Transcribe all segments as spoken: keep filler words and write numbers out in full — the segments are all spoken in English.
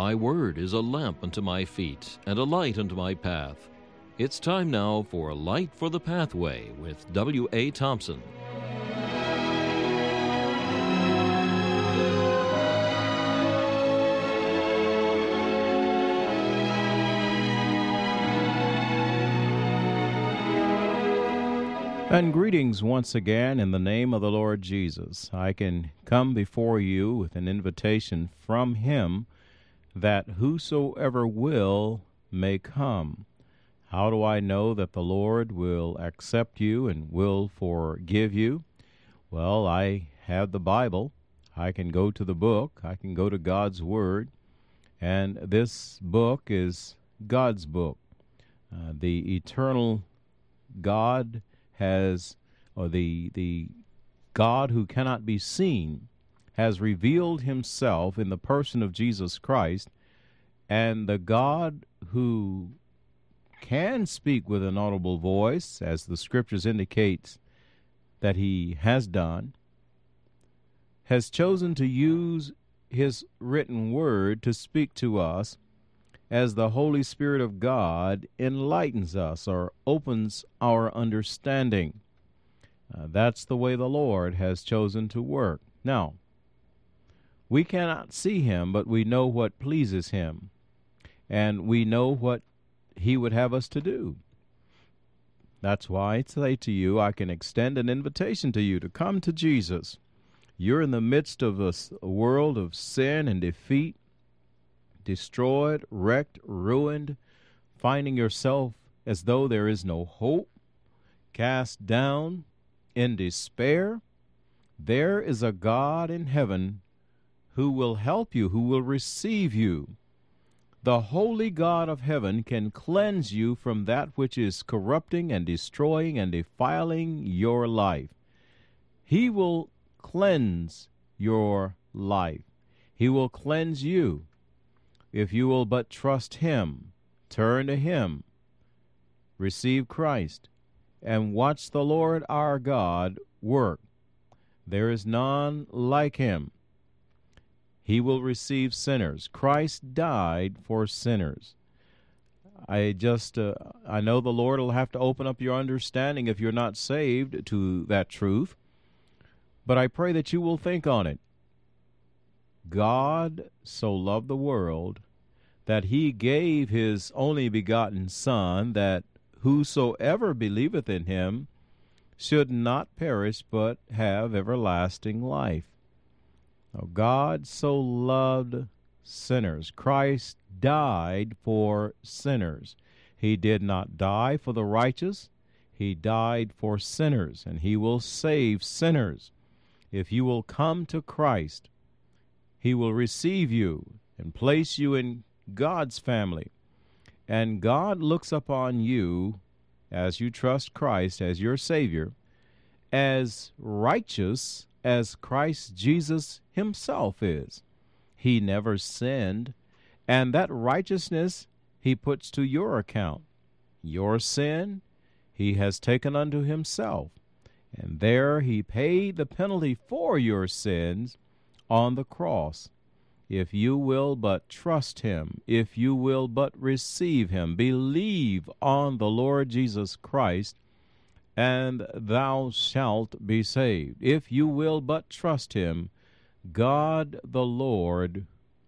Thy word is a lamp unto my feet and a light unto my path. It's time now for Light for the Pathway with W A. Thompson. And greetings once again in the name of the Lord Jesus. I can come before you with an invitation from Him that whosoever will may come. How do I know that the Lord will accept you and will forgive you? Well, I have the Bible. I can go to the book. I can go to God's Word. And this book is God's book. Uh, the eternal God has, or the the God who cannot be seen, has revealed himself in the person of Jesus Christ, and the God who can speak with an audible voice, as the Scriptures indicate that he has done, has chosen to use his written word to speak to us as the Holy Spirit of God enlightens us or opens our understanding. Uh, that's the way the Lord has chosen to work. Now, we cannot see him, but we know what pleases him, and we know what he would have us to do. That's why I say to you, I can extend an invitation to you to come to Jesus. You're in the midst of a world of sin and defeat, destroyed, wrecked, ruined, finding yourself as though there is no hope, cast down in despair. There is a God in heaven who will help you, who will receive you. The holy God of heaven can cleanse you from that which is corrupting and destroying and defiling your life. He will cleanse your life. He will cleanse you. If you will but trust him, turn to him, receive Christ, and watch the Lord our God work. There is none like him. He will receive sinners. Christ died for sinners. I just, uh, I know the Lord will have to open up your understanding if you're not saved to that truth, but I pray that you will think on it. God so loved the world that he gave his only begotten Son, that whosoever believeth in him should not perish but have everlasting life. Now, God so loved sinners. Christ died for sinners. He did not die for the righteous. He died for sinners, and he will save sinners. If you will come to Christ, he will receive you and place you in God's family. And God looks upon you, as you trust Christ as your Savior, as righteous as Christ Jesus himself is. He never sinned, and that righteousness he puts to your account. Your sin he has taken unto himself, and there he paid the penalty for your sins on the cross. If you will but trust him, if you will but receive him, believe on the Lord Jesus Christ, and thou shalt be saved. If you will but trust him, God the Lord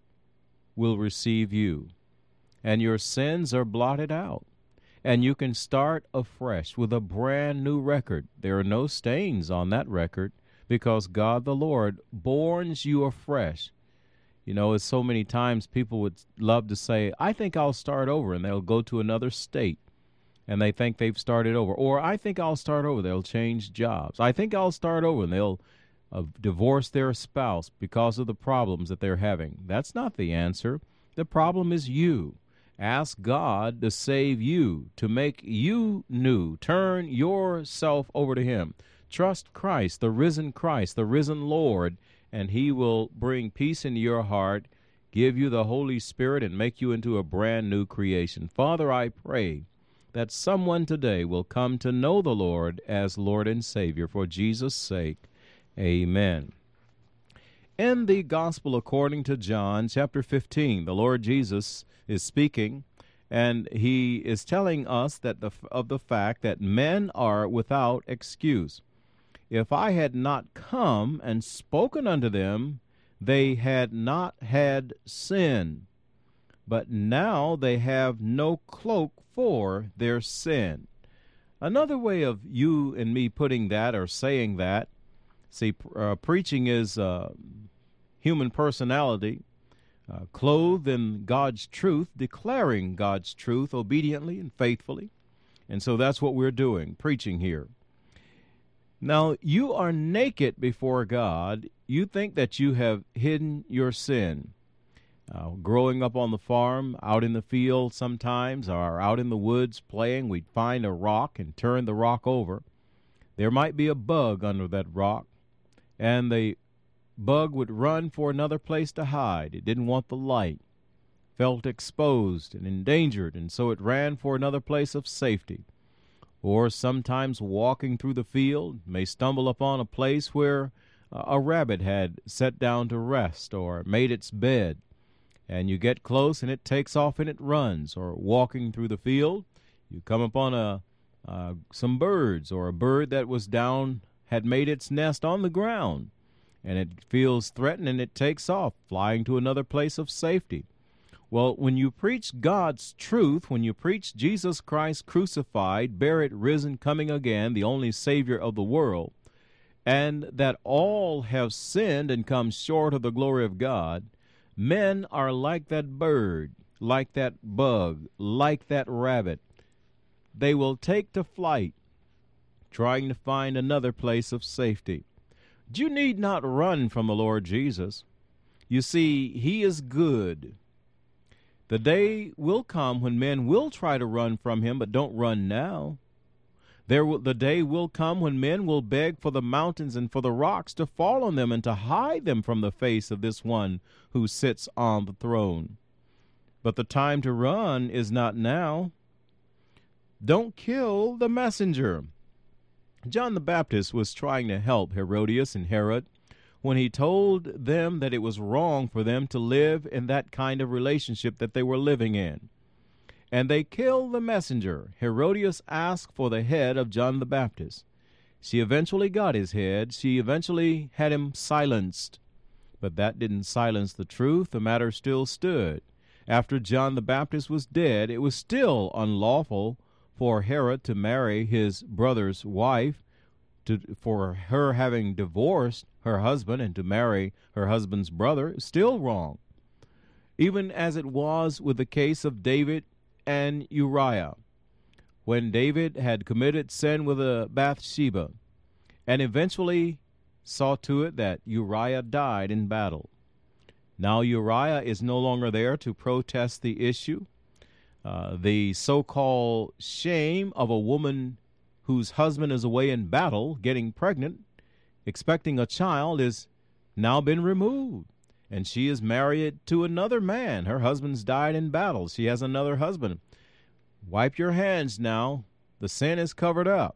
will receive you, and your sins are blotted out, and you can start afresh with a brand new record. There are no stains on that record, because God the Lord borns you afresh. You know, as so many times people would love to say, I think I'll start over, and they'll go to another state, and they think they've started over. Or I think I'll start over, they'll change jobs. I think I'll start over, and they'll uh, divorce their spouse because of the problems that they're having. That's not the answer. The problem is you. Ask God to save you, to make you new. Turn yourself over to him. Trust Christ, the risen Christ, the risen Lord, and he will bring peace into your heart, give you the Holy Spirit, and make you into a brand new creation. Father, I pray that someone today will come to know the Lord as Lord and Savior for Jesus' sake. Amen. In the Gospel according to John, chapter fifteen, the Lord Jesus is speaking, and he is telling us that the, of the fact that men are without excuse. If I had not come and spoken unto them, they had not had sin. But now they have no cloak for their sin. Another way of you and me putting that or saying that, see, uh, preaching is uh, human personality, uh, clothed in God's truth, declaring God's truth obediently and faithfully. And so that's what we're doing, preaching here. Now, you are naked before God. You think that you have hidden your sin. Uh, growing up on the farm, out in the field sometimes, or out in the woods playing, we'd find a rock and turn the rock over. There might be a bug under that rock, and the bug would run for another place to hide. It didn't want the light, felt exposed and endangered, and so it ran for another place of safety. Or sometimes walking through the field may stumble upon a place where uh, a rabbit had sat down to rest or made its bed. And you get close and it takes off and it runs. Or walking through the field, you come upon a uh, some birds, or a bird that was down, had made its nest on the ground, and it feels threatened and it takes off, flying to another place of safety. Well, when you preach God's truth, when you preach Jesus Christ crucified, buried, risen, coming again, the only Savior of the world, and that all have sinned and come short of the glory of God, men are like that bird, like that bug, like that rabbit. They will take to flight, trying to find another place of safety. You need not run from the Lord Jesus. You see, he is good. The day will come when men will try to run from him, but don't run now. There will, the day will come when men will beg for the mountains and for the rocks to fall on them and to hide them from the face of this one who sits on the throne. But the time to run is not now. Don't kill the messenger. John the Baptist was trying to help Herodias and Herod when he told them that it was wrong for them to live in that kind of relationship that they were living in. And they killed the messenger. Herodias asked for the head of John the Baptist. She eventually got his head. She eventually had him silenced. But that didn't silence the truth. The matter still stood. After John the Baptist was dead, it was still unlawful for Herod to marry his brother's wife, to, for her having divorced her husband and to marry her husband's brother, still wrong. Even as it was with the case of David and Uriah, when David had committed sin with a Bathsheba, and eventually saw to it that Uriah died in battle. Now Uriah is no longer there to protest the issue. Uh, the so-called shame of a woman whose husband is away in battle, getting pregnant, expecting a child, is now been removed. And she is married to another man. Her husband's died in battle. She has another husband. Wipe your hands now. The sin is covered up.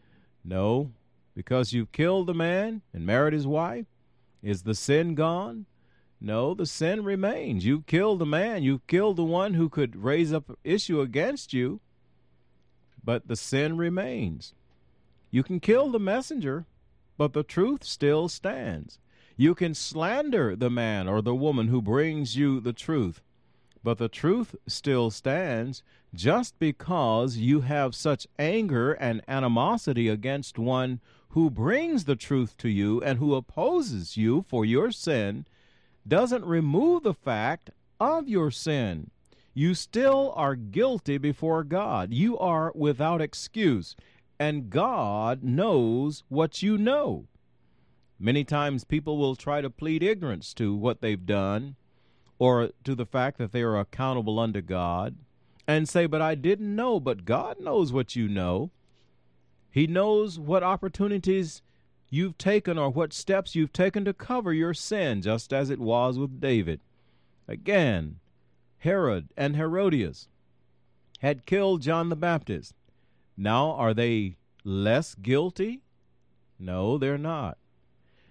No, because you've killed the man and married his wife, is the sin gone? No, the sin remains. You've killed the man. You've killed the one who could raise up an issue against you, but the sin remains. You can kill the messenger, but the truth still stands. You can slander the man or the woman who brings you the truth, but the truth still stands. Just because you have such anger and animosity against one who brings the truth to you and who opposes you for your sin doesn't remove the fact of your sin. You still are guilty before God. You are without excuse, and God knows what you know. Many times people will try to plead ignorance to what they've done or to the fact that they are accountable unto God and say, but I didn't know. But God knows what you know. He knows what opportunities you've taken or what steps you've taken to cover your sin, just as it was with David. Again, Herod and Herodias had killed John the Baptist. Now, are they less guilty? No, they're not.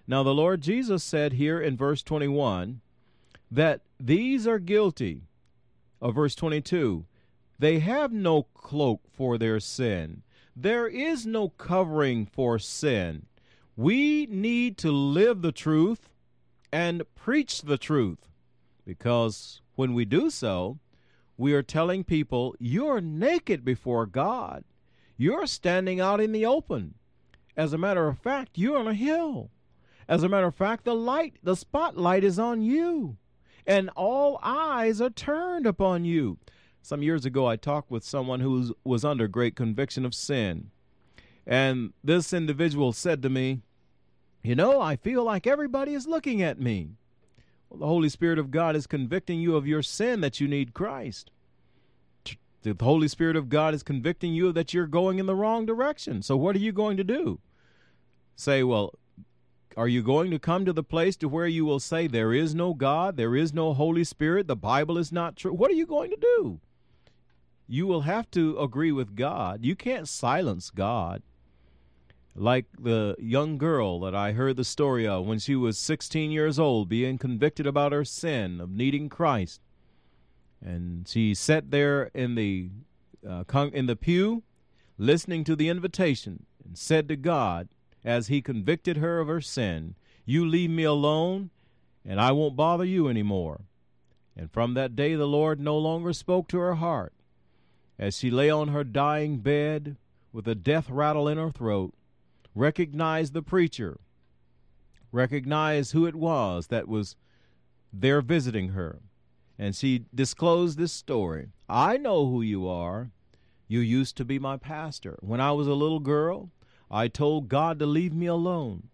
Now, the Lord Jesus said here in verse twenty-one that these are guilty. Of verse twenty-two, they have no cloak for their sin. There is no covering for sin. We need to live the truth and preach the truth, because when we do so, we are telling people, you're naked before God. You're standing out in the open. As a matter of fact, you're on a hill. As a matter of fact, the light, the spotlight is on you, and all eyes are turned upon you. Some years ago, I talked with someone who was under great conviction of sin, and this individual said to me, you know, I feel like everybody is looking at me. Well, the Holy Spirit of God is convicting you of your sin, that you need Christ. The Holy Spirit of God is convicting you that you're going in the wrong direction. So what are you going to do? Say, well, are you going to come to the place to where you will say there is no God, there is no Holy Spirit, the Bible is not true? What are you going to do? You will have to agree with God. You can't silence God. Like the young girl that I heard the story of when she was sixteen years old, being convicted about her sin of needing Christ. And she sat there in the uh, con- in the pew, listening to the invitation, and said to God, as he convicted her of her sin, you leave me alone, and I won't bother you anymore. And from that day, the Lord no longer spoke to her heart. As she lay on her dying bed with a death rattle in her throat, recognized the preacher, recognized who it was that was there visiting her. And she disclosed this story. I know who you are. You used to be my pastor. When I was a little girl, I told God to leave me alone.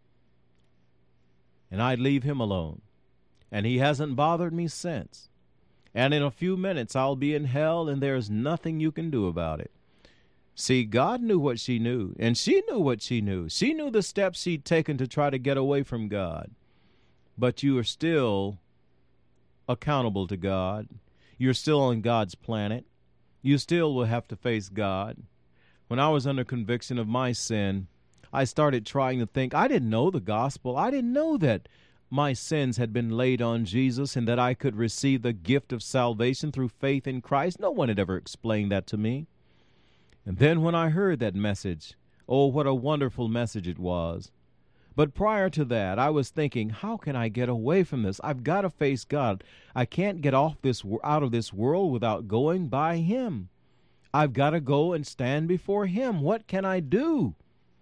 And I'd leave him alone. And he hasn't bothered me since. And in a few minutes, I'll be in hell, and there's nothing you can do about it. See, God knew what she knew, and she knew what she knew. She knew the steps she'd taken to try to get away from God. But you are still accountable to God. You're still on God's planet. You still will have to face God. When I was under conviction of my sin, I started trying to think, I didn't know the gospel. I didn't know that my sins had been laid on Jesus and that I could receive the gift of salvation through faith in Christ. No one had ever explained that to me. And then when I heard that message, oh, what a wonderful message it was. But prior to that, I was thinking, how can I get away from this? I've got to face God. I can't get off this out of this world without going by him. I've got to go and stand before him. What can I do?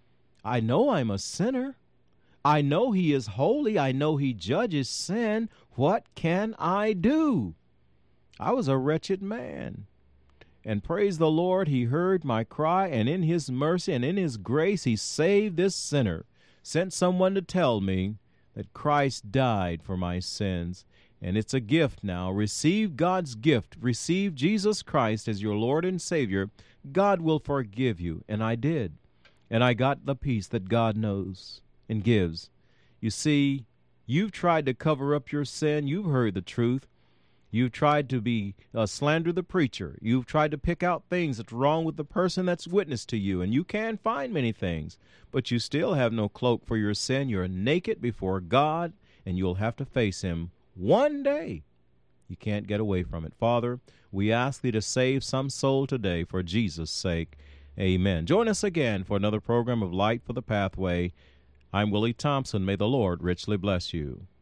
I know I'm a sinner. I know he is holy. I know he judges sin. What can I do? I was a wretched man. And praise the Lord, he heard my cry, and in his mercy and in his grace, he saved this sinner. Sent someone to tell me that Christ died for my sins. And it's a gift now. Receive God's gift. Receive Jesus Christ as your Lord and Savior. God will forgive you. And I did. And I got the peace that God knows and gives. You see, you've tried to cover up your sin. You've heard the truth. You've tried to be uh, slander the preacher. You've tried to pick out things that's wrong with the person that's witnessed to you, and you can find many things, but you still have no cloak for your sin. You're naked before God, and you'll have to face him one day. You can't get away from it. Father, we ask thee to save some soul today for Jesus' sake. Amen. Join us again for another program of Light for the Pathway. I'm Willie Thompson. May the Lord richly bless you.